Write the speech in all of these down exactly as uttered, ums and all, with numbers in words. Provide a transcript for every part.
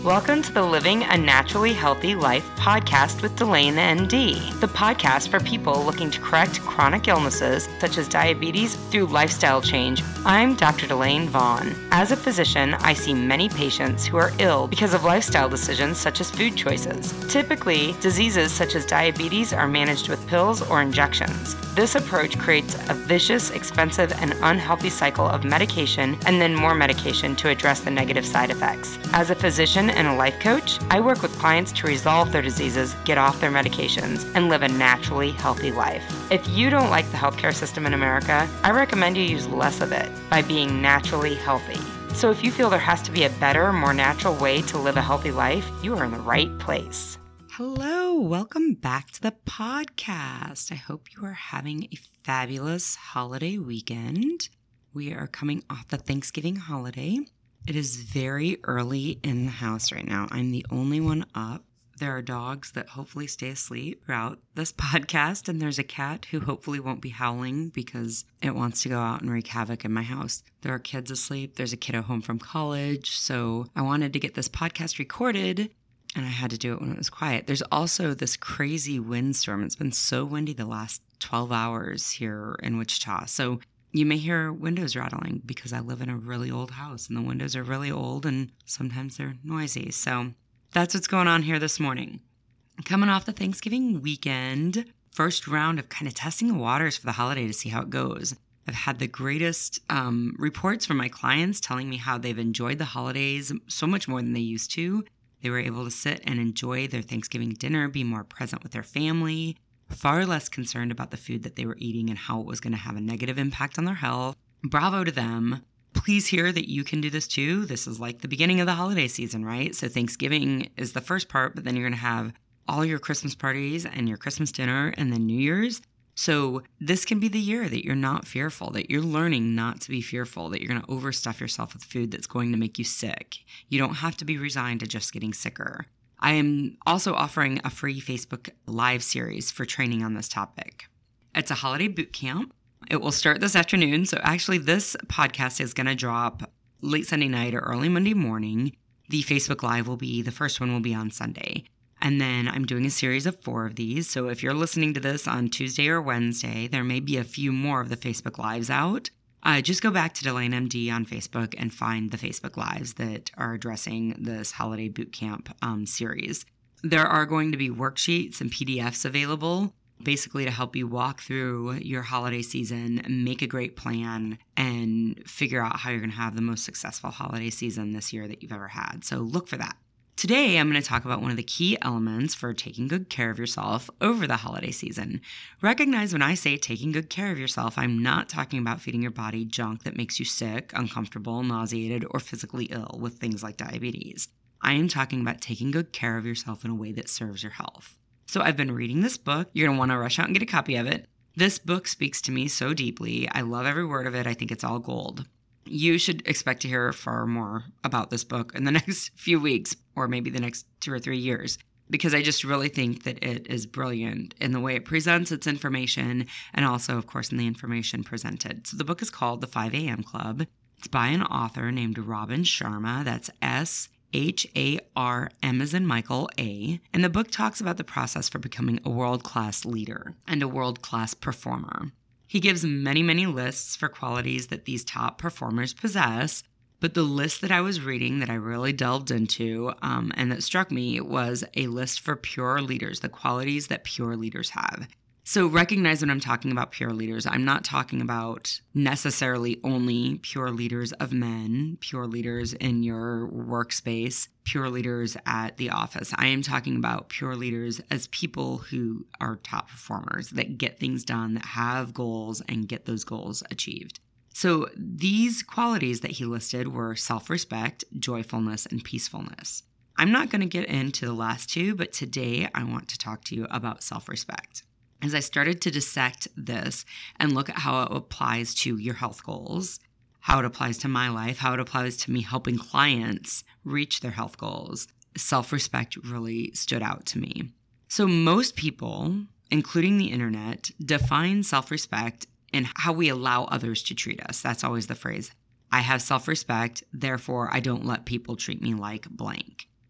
Welcome to the Living a Naturally Healthy Life podcast with Delane N D, the podcast for people looking to correct chronic illnesses such as diabetes through lifestyle change. I'm Doctor Delane Vaughn. As a physician, I see many patients who are ill because of lifestyle decisions such as food choices. Typically, diseases such as diabetes are managed with pills or injections. This approach creates a vicious, expensive, and unhealthy cycle of medication and then more medication to address the negative side effects. As a physician and a life coach, I work with clients to resolve their diseases, get off their medications, and live a naturally healthy life. If you don't like the healthcare system in America, I recommend you use less of it by being naturally healthy. So if you feel there has to be a better, more natural way to live a healthy life, you are in the right place. Hello, welcome back to the podcast. I hope you are having a fabulous holiday weekend. We are coming off the Thanksgiving holiday. It is very early in the house right now. I'm the only one up. There are dogs that hopefully stay asleep throughout this podcast, and there's a cat who hopefully won't be howling because it wants to go out and wreak havoc in my house. There are kids asleep. There's a kiddo home from college, so I wanted to get this podcast recorded, and I had to do it when it was quiet. There's also this crazy windstorm. It's been so windy the last twelve hours here in Wichita, so you may hear windows rattling because I live in a really old house and the windows are really old and sometimes they're noisy. So that's what's going on here this morning. Coming off the Thanksgiving weekend, first round of kind of testing the waters for the holiday to see how it goes. I've had the greatest um, reports from my clients telling me how they've enjoyed the holidays so much more than they used to. They were able to sit and enjoy their Thanksgiving dinner, be more present with their family, far less concerned about the food that they were eating and how it was going to have a negative impact on their health. Bravo to them. Please hear that you can do this too. This is like the beginning of the holiday season, right? So Thanksgiving is the first part, but then you're going to have all your Christmas parties and your Christmas dinner and then New Year's. So this can be the year that you're not fearful, that you're learning not to be fearful, that you're going to overstuff yourself with food that's going to make you sick. You don't have to be resigned to just getting sicker. I am also offering a free Facebook Live series for training on this topic. It's a holiday boot camp. It will start this afternoon. So actually this podcast is going to drop late Sunday night or early Monday morning. The Facebook Live will be, the first one will be on Sunday. And then I'm doing a series of four of these. So if you're listening to this on Tuesday or Wednesday, there may be a few more of the Facebook Lives out. Uh, just go back to Delane M D on Facebook and find the Facebook Lives that are addressing this holiday boot camp um, series. There are going to be worksheets and P D Fs available, basically to help you walk through your holiday season, make a great plan, and figure out how you're going to have the most successful holiday season this year that you've ever had. So look for that. Today, I'm going to talk about one of the key elements for taking good care of yourself over the holiday season. Recognize when I say taking good care of yourself, I'm not talking about feeding your body junk that makes you sick, uncomfortable, nauseated, or physically ill with things like diabetes. I am talking about taking good care of yourself in a way that serves your health. So I've been reading this book. You're going to want to rush out and get a copy of it. This book speaks to me so deeply. I love every word of it. I think it's all gold. You should expect to hear far more about this book in the next few weeks, or maybe the next two or three years, because I just really think that it is brilliant in the way it presents its information and also, of course, in the information presented. So the book is called The five a.m. Club. It's by an author named Robin Sharma. That's S H A R M as in Michael, A. And the book talks about the process for becoming a world-class leader and a world-class performer. He gives many, many lists for qualities that these top performers possess, but the list that I was reading that I really delved into um, and that struck me was a list for pure leaders, the qualities that pure leaders have. So recognize when I'm talking about pure leaders, I'm not talking about necessarily only pure leaders of men, pure leaders in your workspace, pure leaders at the office. I am talking about pure leaders as people who are top performers, that get things done, that have goals and get those goals achieved. So these qualities that he listed were self-respect, joyfulness, and peacefulness. I'm not going to get into the last two, but today I want to talk to you about self-respect. As I started to dissect this and look at how it applies to your health goals, how it applies to my life, how it applies to me helping clients reach their health goals, self-respect really stood out to me. So most people, including the internet, define self-respect in how we allow others to treat us. That's always the phrase. I have self-respect, therefore I don't let people treat me like blank.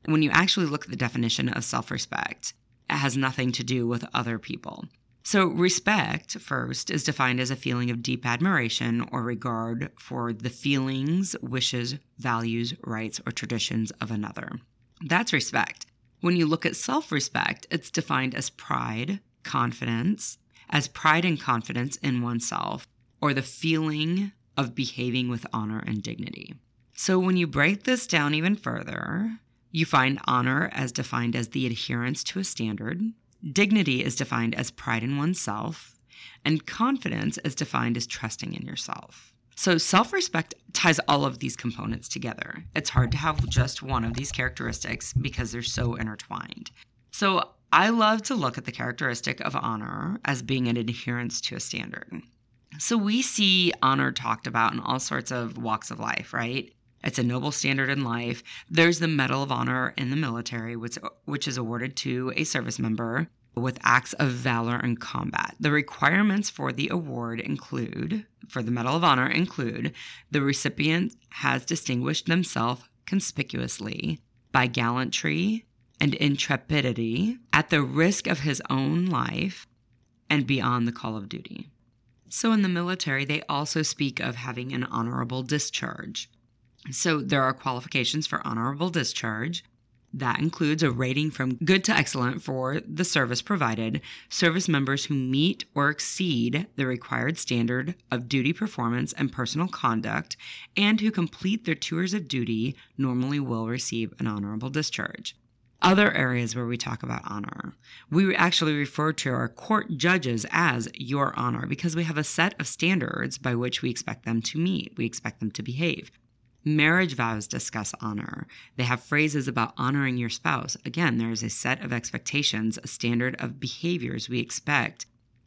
when you actually look at the definition of self-respect, it has nothing to do with other people. So respect, first, is defined as a feeling of deep admiration or regard for the feelings, wishes, values, rights, or traditions of another. That's respect. When you look at self-respect, it's defined as pride, confidence, as pride and confidence in oneself, or the feeling of behaving with honor and dignity. So when you break this down even further, you find honor as defined as the adherence to a standard. Dignity is defined as pride in oneself, and confidence is defined as trusting in yourself. So self-respect ties all of these components together. It's hard to have just one of these characteristics because they're so intertwined. So I love to look at the characteristic of honor as being an adherence to a standard. So we see honor talked about in all sorts of walks of life, right? It's a noble standard in life. There's the Medal of Honor in the military, which, which is awarded to a service member with acts of valor in combat. The requirements for the award include, for the Medal of Honor include, the recipient has distinguished themselves conspicuously by gallantry and intrepidity at the risk of his own life and beyond the call of duty. So in the military, they also speak of having an honorable discharge. So there are qualifications for honorable discharge. That includes a rating from good to excellent for the service provided. Service members who meet or exceed the required standard of duty performance and personal conduct and who complete their tours of duty normally will receive an honorable discharge. Other areas where we talk about honor, we actually refer to our court judges as your honor because we have a set of standards by which we expect them to meet. We expect them to behave. Marriage vows discuss honor. They have phrases about honoring your spouse. Again, there is a set of expectations, a standard of behaviors we expect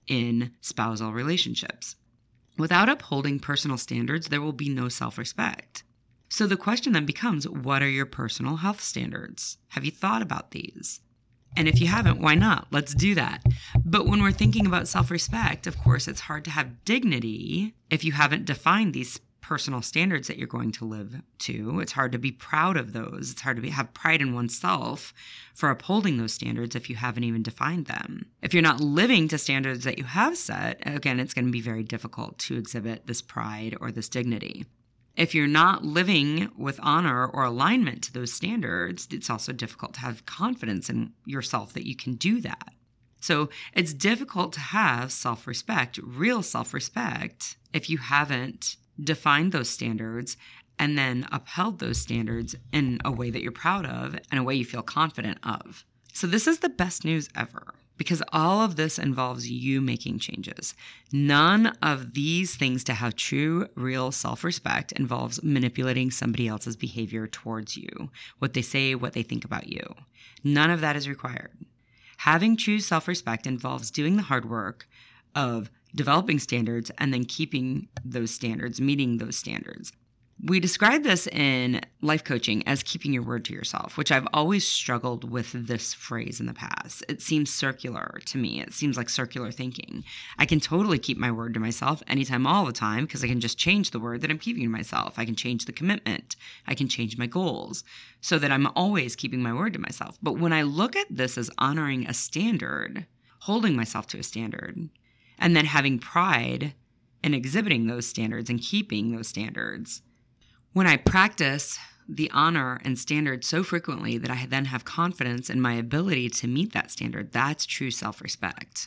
in spousal relationships. Without upholding personal standards, there will be no self-respect. So the question then becomes, what are your personal health standards? Have you thought about these? And if you haven't, why not? Let's do that. But when we're thinking about self-respect, of course, it's hard to have dignity if you haven't defined these personal standards that you're going to live to. It's hard to be proud of those. It's hard to be, have pride in oneself for upholding those standards if you haven't even defined them. If you're not living to standards that you have set, again, it's going to be very difficult to exhibit this pride or this dignity. If you're not living with honor or alignment to those standards, it's also difficult to have confidence in yourself that you can do that. So it's difficult to have self-respect, real self-respect, if you haven't defined those standards and then upheld those standards in a way that you're proud of and a way you feel confident of. So this is the best news ever because all of this involves you making changes. None of these things to have true, real self-respect involves manipulating somebody else's behavior towards you, what they say, what they think about you. None of that is required. Having true self-respect involves doing the hard work of developing standards and then keeping those standards, meeting those standards. We describe this in life coaching as keeping your word to yourself, which I've always struggled with this phrase in the past. It seems circular to me. It seems like circular thinking. I can totally keep my word to myself anytime, all the time, because I can just change the word that I'm keeping to myself. I can change the commitment. I can change my goals so that I'm always keeping my word to myself. But when I look at this as honoring a standard, holding myself to a standard, and then having pride in exhibiting those standards and keeping those standards, when I practice the honor and standard so frequently that I then have confidence in my ability to meet that standard, that's true self-respect.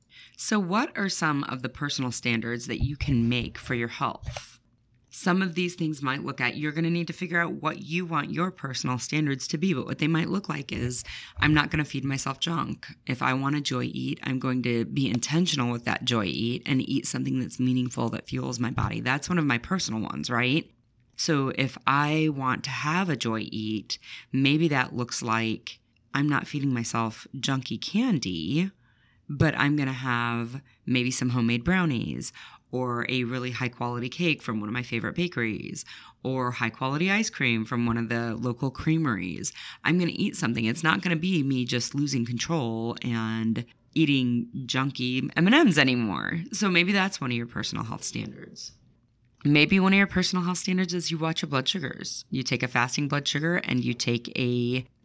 So what are some of the personal standards that you can make for your health? Some of these things might look at, you're going to need to figure out what you want your personal standards to be. But what they might look like is, I'm not going to feed myself junk. If I want to joy eat, I'm going to be intentional with that joy eat and eat something that's meaningful that fuels my body. That's one of my personal ones, right? So if I want to have a joy eat, maybe that looks like I'm not feeding myself junky candy, but I'm going to have maybe some homemade brownies or a really high quality cake from one of my favorite bakeries or high quality ice cream from one of the local creameries. I'm going to eat something. It's not going to be me just losing control and eating junky M and M's anymore. So maybe that's one of your personal health standards. Maybe one of your personal health standards is you watch your blood sugars. You take a fasting blood sugar and you take a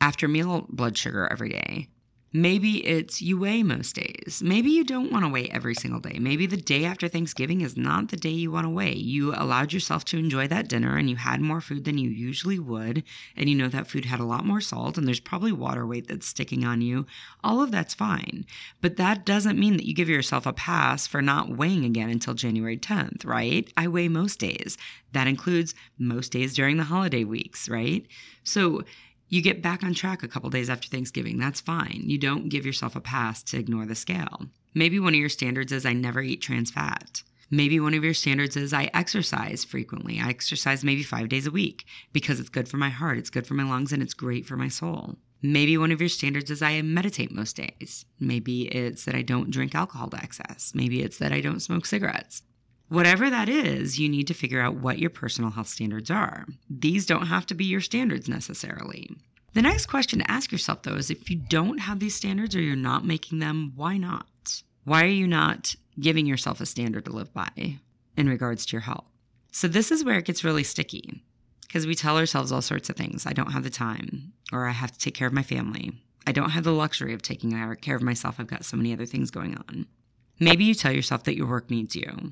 after meal blood sugar every day. Maybe it's you weigh most days. Maybe you don't want to weigh every single day. Maybe the day after Thanksgiving is not the day you want to weigh. You allowed yourself to enjoy that dinner and you had more food than you usually would. And you know that food had a lot more salt and there's probably water weight that's sticking on you. All of that's fine. But that doesn't mean that you give yourself a pass for not weighing again until January tenth, right? I weigh most days. That includes most days during the holiday weeks, right? So you get back on track a couple days after Thanksgiving. That's fine. You don't give yourself a pass to ignore the scale. Maybe one of your standards is I never eat trans fat. Maybe one of your standards is I exercise frequently. I exercise maybe five days a week because it's good for my heart, it's good for my lungs, and it's great for my soul. Maybe one of your standards is I meditate most days. Maybe it's that I don't drink alcohol to excess. Maybe it's that I don't smoke cigarettes. Whatever that is, you need to figure out what your personal health standards are. These don't have to be your standards necessarily. The next question to ask yourself, though, is if you don't have these standards or you're not making them, why not? Why are you not giving yourself a standard to live by in regards to your health? So this is where it gets really sticky because we tell ourselves all sorts of things. I don't have the time, or I have to take care of my family. I don't have the luxury of taking care of myself. I've got so many other things going on. Maybe you tell yourself that your work needs you.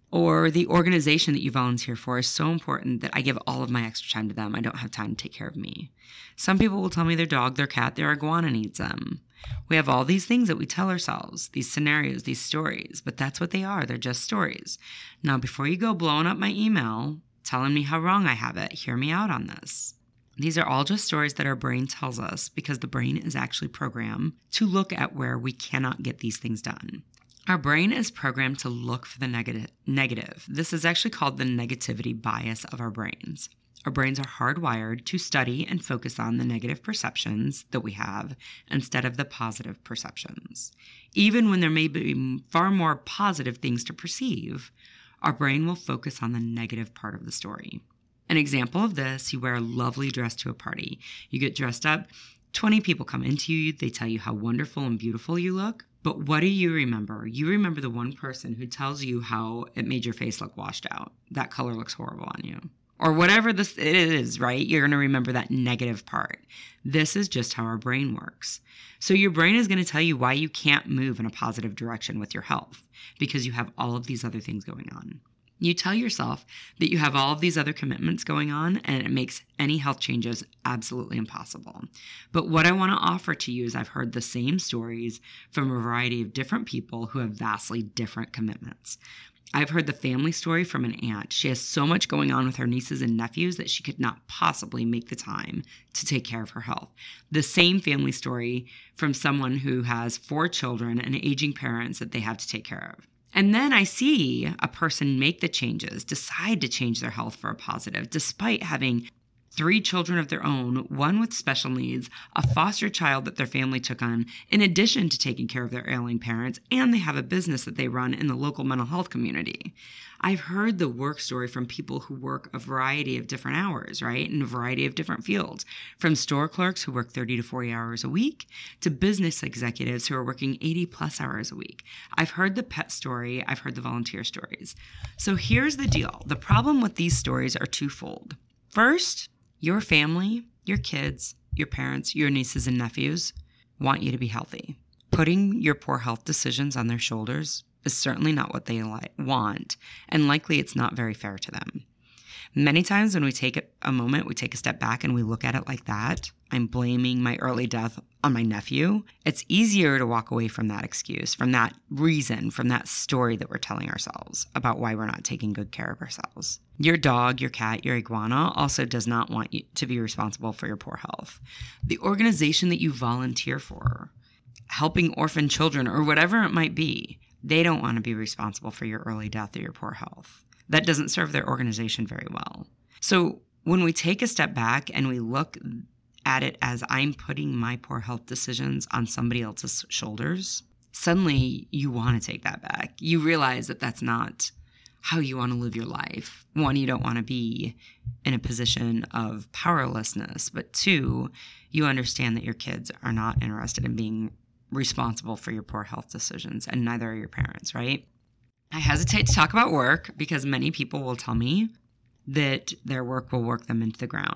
Or the organization that you volunteer for is so important that I give all of my extra time to them. I don't have time to take care of me. Some people will tell me their dog, their cat, their iguana needs them. We have all these things that we tell ourselves, these scenarios, these stories, but that's what they are. They're just stories. Now, before you go blowing up my email, telling me how wrong I have it, hear me out on this. These are all just stories that our brain tells us because the brain is actually programmed to look at where we cannot get these things done. Our brain is programmed to look for the negative. Negative. This is actually called the negativity bias of our brains. Our brains are hardwired to study and focus on the negative perceptions that we have instead of the positive perceptions. Even when there may be far more positive things to perceive, our brain will focus on the negative part of the story. An example of this, you wear a lovely dress to a party. You get dressed up, twenty people come into you, they tell you how wonderful and beautiful you look. But what do you remember? You remember the one person who tells you how it made your face look washed out. That color looks horrible on you. Or whatever this it is, right? You're going to remember that negative part. This is just how our brain works. So your brain is going to tell you why you can't move in a positive direction with your health because you have all of these other things going on. You tell yourself that you have all of these other commitments going on and it makes any health changes absolutely impossible. But what I want to offer to you is I've heard the same stories from a variety of different people who have vastly different commitments. I've heard the family story from an aunt. She has so much going on with her nieces and nephews that she could not possibly make the time to take care of her health. The same family story from someone who has four children and aging parents that they have to take care of. And then I see a person make the changes, decide to change their health for a positive, despite having three children of their own, one with special needs, a foster child that their family took on, in addition to taking care of their ailing parents, and they have a business that they run in the local mental health community. I've heard the work story from people who work a variety of different hours, right, in a variety of different fields, from store clerks who work thirty to forty hours a week to business executives who are working eighty plus hours a week. I've heard the pet story. I've heard the volunteer stories. So here's the deal. The problem with these stories are twofold. First, your family, your kids, your parents, your nieces and nephews want you to be healthy. Putting your poor health decisions on their shoulders is certainly not what they li- want, and likely it's not very fair to them. Many times when we take a moment, we take a step back and we look at it like that, I'm blaming my early death on my nephew. It's easier to walk away from that excuse, from that reason, from that story that we're telling ourselves about why we're not taking good care of ourselves. Your dog, your cat, your iguana also does not want you to be responsible for your poor health. The organization that you volunteer for, helping orphan children or whatever it might be, they don't want to be responsible for your early death or your poor health. That doesn't serve their organization very well. So when we take a step back and we look at it as I'm putting my poor health decisions on somebody else's shoulders, suddenly you want to take that back. You realize that that's not how you want to live your life. One, you don't want to be in a position of powerlessness, but two, you understand that your kids are not interested in being responsible for your poor health decisions, and neither are your parents, right? I hesitate to talk about work because many people will tell me that their work will work them into the ground.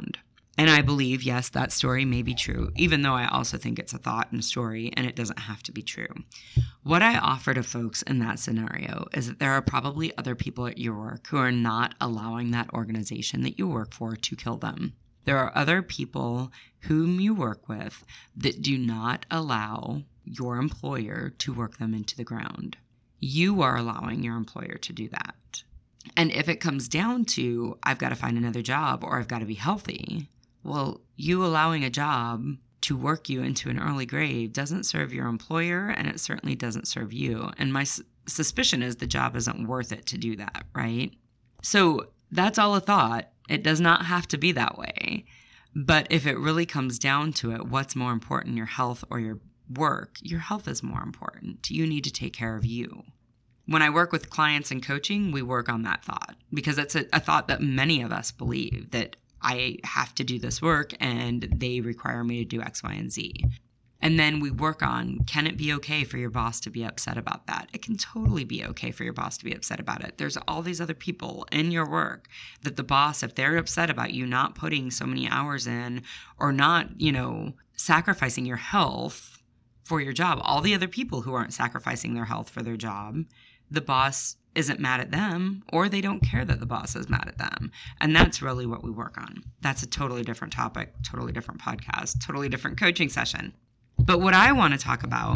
And I believe, yes, that story may be true, even though I also think it's a thought and a story, and it doesn't have to be true. What I offer to folks in that scenario is that there are probably other people at your work who are not allowing that organization that you work for to kill them. There are other people whom you work with that do not allow your employer to work them into the ground. You are allowing your employer to do that. And if it comes down to, I've got to find another job or I've got to be healthy, well, you allowing a job to work you into an early grave doesn't serve your employer, and it certainly doesn't serve you. And my s- suspicion is the job isn't worth it to do that, right? So that's all a thought. It does not have to be that way. But if it really comes down to it, what's more important, your health or your work? Your health is more important. You need to take care of you. When I work with clients in coaching, we work on that thought because it's a, a thought that many of us believe, that I have to do this work and they require me to do X, Y, and Z. And then we work on, can it be okay for your boss to be upset about that? It can totally be okay for your boss to be upset about it. There's all these other people in your work that the boss, if they're upset about you not putting so many hours in or not, you know, sacrificing your health for your job, all the other people who aren't sacrificing their health for their job, the boss isn't mad at them, or they don't care that the boss is mad at them. And that's really what we work on. That's a totally different topic, totally different podcast, totally different coaching session. But what I want to talk about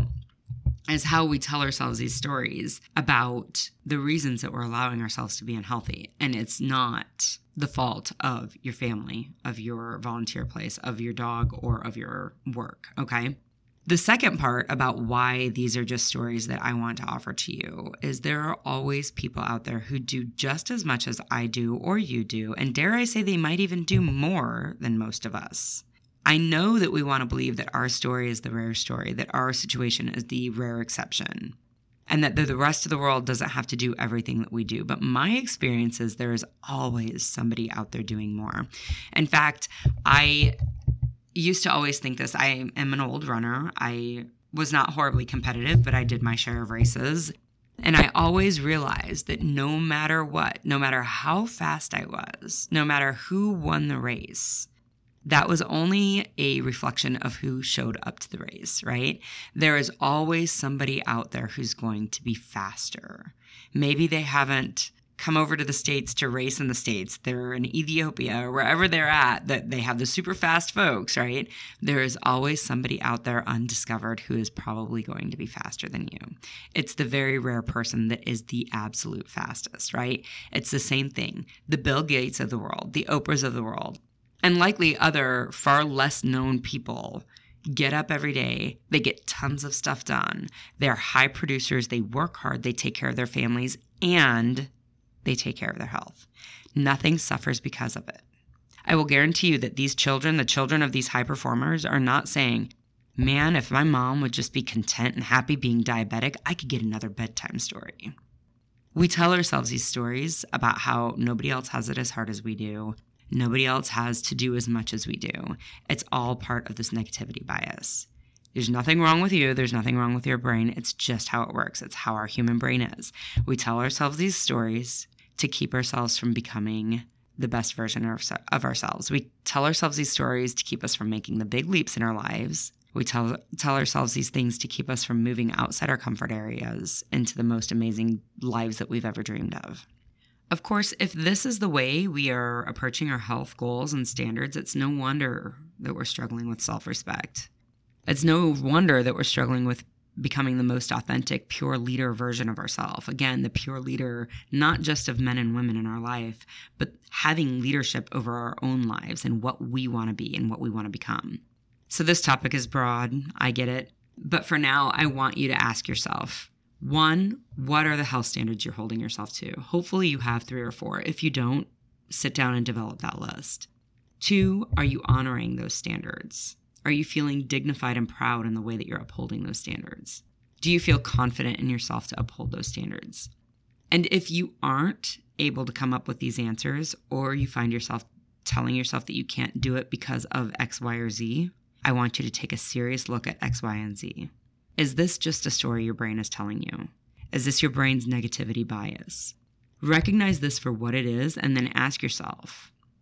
is how we tell ourselves these stories about the reasons that we're allowing ourselves to be unhealthy. And it's not the fault of your family, of your volunteer place, of your dog, or of your work, okay? The second part about why these are just stories that I want to offer to you is there are always people out there who do just as much as I do or you do, and dare I say they might even do more than most of us. I know that we want to believe that our story is the rare story, that our situation is the rare exception, and that the rest of the world doesn't have to do everything that we do. But my experience is there is always somebody out there doing more. In fact, I used to always think this. I am an old runner. I was not horribly competitive, but I did my share of races. And I always realized that no matter what, no matter how fast I was, no matter who won the race, that was only a reflection of who showed up to the race, right? There is always somebody out there who's going to be faster. Maybe they haven't come over to the States to race in the States. They're in Ethiopia or wherever they're at, that they have the super fast folks, right? There is always somebody out there undiscovered who is probably going to be faster than you. It's the very rare person that is the absolute fastest, right? It's the same thing. The Bill Gates of the world, the Oprahs of the world, and likely other far less known people get up every day. They get tons of stuff done. They're high producers. They work hard. They take care of their families, and they take care of their health. Nothing suffers because of it. I will guarantee you that these children, the children of these high performers, are not saying, man, if my mom would just be content and happy being diabetic, I could get another bedtime story. We tell ourselves these stories about how nobody else has it as hard as we do. Nobody else has to do as much as we do. It's all part of this negativity bias. There's nothing wrong with you. There's nothing wrong with your brain. It's just how it works. It's how our human brain is. We tell ourselves these stories to keep ourselves from becoming the best version of, of ourselves. We tell ourselves these stories to keep us from making the big leaps in our lives. We tell tell ourselves these things to keep us from moving outside our comfort areas into the most amazing lives that we've ever dreamed of. Of course, if this is the way we are approaching our health goals and standards, it's no wonder that we're struggling with self-respect. It's no wonder that we're struggling with becoming the most authentic, pure leader version of ourselves. Again, the pure leader, not just of men and women in our life, but having leadership over our own lives and what we want to be and what we want to become. So this topic is broad. I get it. But for now, I want you to ask yourself, one, what are the health standards you're holding yourself to? Hopefully you have three or four. If you don't, sit down and develop that list. Two, are you honoring those standards? Are you feeling dignified and proud in the way that you're upholding those standards? Do you feel confident in yourself to uphold those standards? And if you aren't able to come up with these answers, or you find yourself telling yourself that you can't do it because of X, Y, or Z, I want you to take a serious look at X, Y, and Z. Is this just a story your brain is telling you? Is this your brain's negativity bias? Recognize this for what it is, and then ask yourself,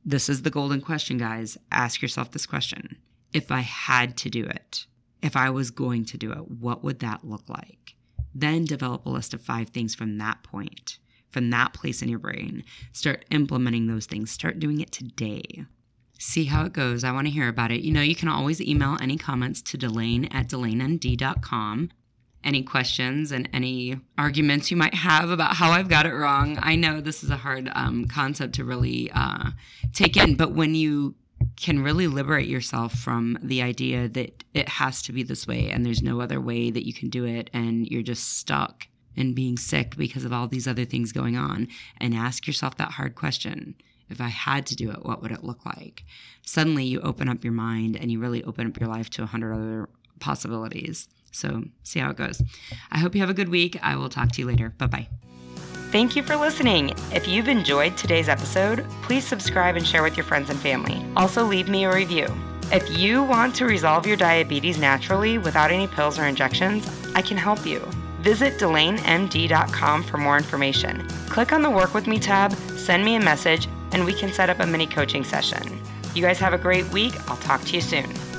this is the golden question, guys. Ask yourself this question. If I had to do it, if I was going to do it, what would that look like? Then develop a list of five things from that point, from that place in your brain. Start implementing those things. Start doing it today. See how it goes. I want to hear about it. You know, you can always email any comments to Delaine at Delaine N D dot com. Any questions and any arguments you might have about how I've got it wrong. I know this is a hard um, concept to really uh, take in, but when you can really liberate yourself from the idea that it has to be this way and there's no other way that you can do it, and you're just stuck in being sick because of all these other things going on, and ask yourself that hard question. If I had to do it, what would it look like? Suddenly you open up your mind and you really open up your life to a hundred other possibilities. So see how it goes. I hope you have a good week. I will talk to you later. Bye-bye. Thank you for listening. If you've enjoyed today's episode, please subscribe and share with your friends and family. Also, leave me a review. If you want to resolve your diabetes naturally without any pills or injections, I can help you. Visit Delaine N D dot com for more information. Click on the Work With Me tab, send me a message, and we can set up a mini coaching session. You guys have a great week. I'll talk to you soon.